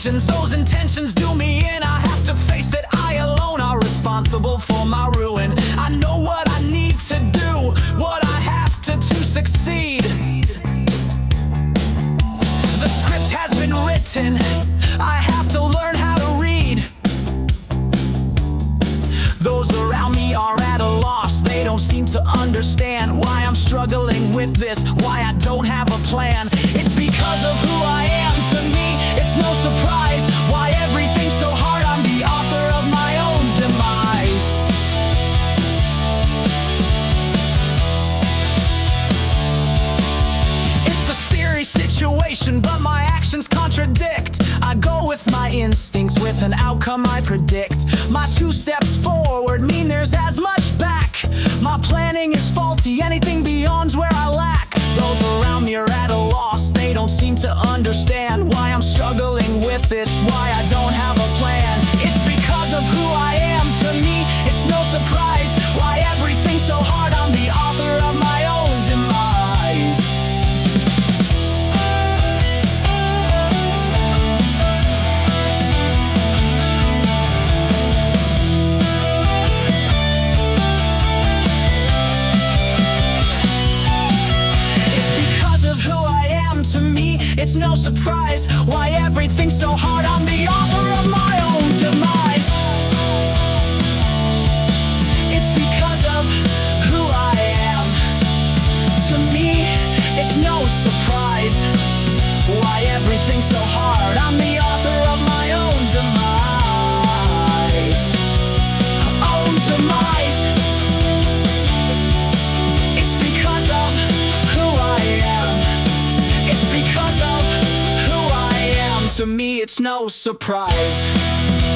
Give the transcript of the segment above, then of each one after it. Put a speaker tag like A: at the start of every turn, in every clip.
A: actions, those intentions do me in. I have to face that I alone are responsible for my ruin. I know what I need to do, what I have to succeed. The script has been written, I have to learn how to read. Those around me are at a loss, they don't seem to understand why I'm struggling with this, why I don't have a plan. It's because of who I am. To me, it's no surprise why everything's so hard. I'm the author of my own demise. It's a serious situation, but my actions contradict. I go with my instincts, with an outcome I predict. My 2 steps forward mean there's as much back. My planning is faulty, anything beyond's where I lack. Those around me are at a loss, they don't seem to understand why I'm struggling with this, why I don't have a plan. It's because of who I am. To me, it's no surprise why everything's so hard. I'm the author of my own demise. To me, it's no surprise why everything's so hard. I'm the author of my own demise. It's because of who I am. To me, it's no surprise why everything's so hard. I'm the author of my own demise. Own demise. It's because of who I am. It's because of who I am. To me, it's no surprise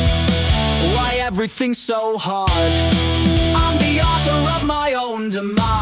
A: why everything's so hard. I'm the author of my own demise.